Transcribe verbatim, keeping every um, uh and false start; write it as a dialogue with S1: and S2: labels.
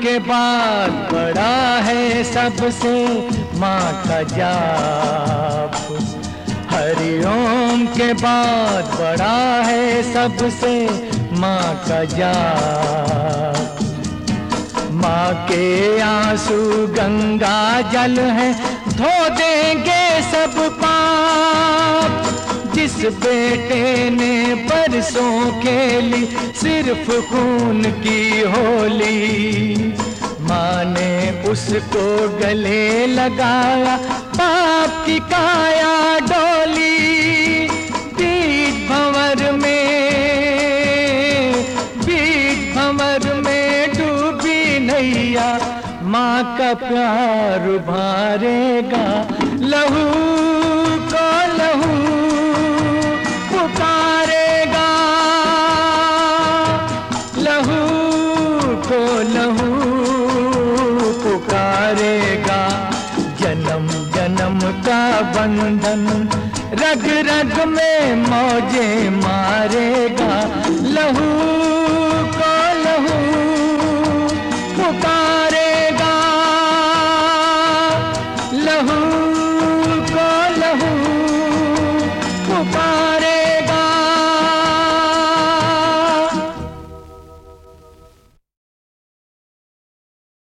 S1: के बाद बड़ा है सबसे माँ का जाप। हरिओम के बाद बड़ा है सबसे माँ का जाप। माँ के आंसू गंगा जल है, धो देंगे सब पाप। जिस बेटे ने परसों खेली सिर्फ खून की होली, माँ ने उसको गले लगाया, पाप की काया डोली। बीज भंवर में बीज भंवर में डूबी नैया, माँ का प्यार उभारेगा। लहू को लहू पुकारेगा, लहू को लहू पुकारेगा। जन्म जन्म का बंधन रग रग में मौजे मारेगा।